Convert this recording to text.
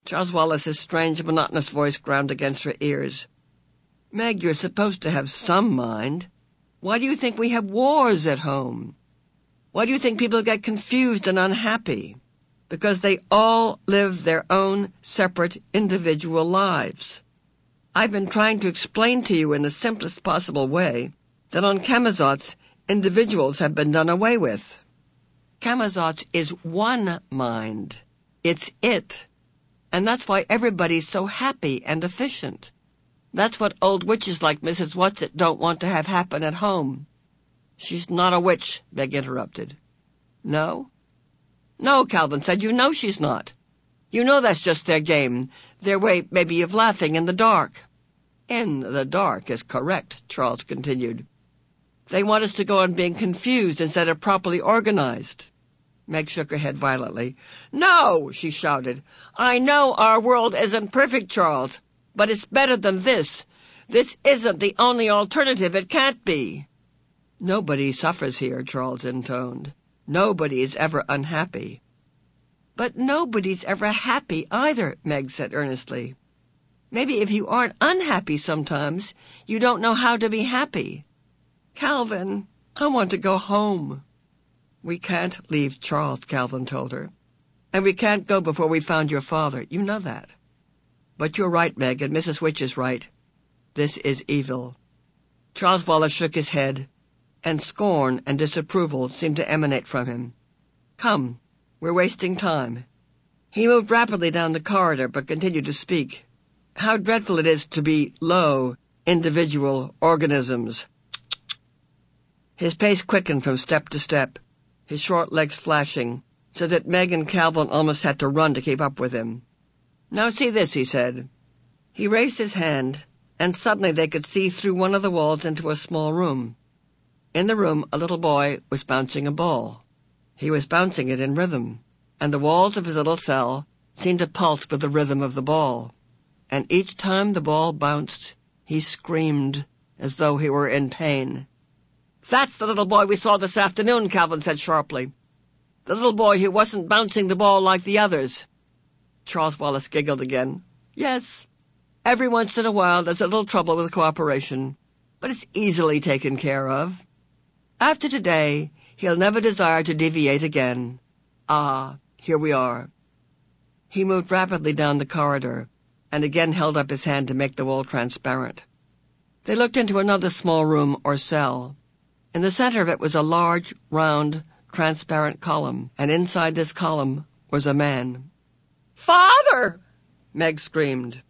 Charles Wallace's strange, monotonous voice ground against her ears. Meg, you're supposed to have some mind. Why do you think we have wars at home? Why do you think people get confused and unhappy? Because they all live their own separate individual lives. I've been trying to explain to you in the simplest possible way that on Camazotz, individuals have been done away with. Camazotz is one mind. It's it. And that's why everybody's so happy and efficient. That's what old witches like Mrs. Whatsit don't want to have happen at home. She's not a witch, Meg interrupted. No? No, Calvin said. You know she's not. You know that's just their game, their way, maybe, of laughing in the dark. In the dark is correct, Charles continued. They want us to go on being confused instead of properly organized. Meg shook her head violently. No, she shouted. I know our world isn't perfect, Charles, but it's better than this. This isn't the only alternative. It can't be. Nobody suffers here, Charles intoned. Nobody is ever unhappy. But nobody's ever happy either, Meg said earnestly. Maybe if you aren't unhappy sometimes, you don't know how to be happy. Calvin, I want to go home. We can't leave Charles, Calvin told her. And we can't go before we found your father. You know that. But you're right, Meg, and Mrs. Witch is right. This is evil. Charles Wallace shook his head, and scorn and disapproval seemed to emanate from him. Come, we're wasting time. He moved rapidly down the corridor, but continued to speak. How dreadful it is to be low, individual organisms. His pace quickened from step to step, his short legs flashing, so that Meg and Calvin almost had to run to keep up with him. Now see this, he said. He raised his hand, and suddenly they could see through one of the walls into a small room. In the room, a little boy was bouncing a ball. He was bouncing it in rhythm, and the walls of his little cell seemed to pulse with the rhythm of the ball. And each time the ball bounced, he screamed as though he were in pain. That's the little boy we saw this afternoon, Calvin said sharply. The little boy who wasn't bouncing the ball like the others. Charles Wallace giggled again. Yes, every once in a while there's a little trouble with cooperation, but it's easily taken care of. After today, he'll never desire to deviate again. Ah, here we are. He moved rapidly down the corridor, and again held up his hand to make the wall transparent. They looked into another small room or cell. In the center of it was a large, round, transparent column, and inside this column was a man. "Father!" Meg screamed.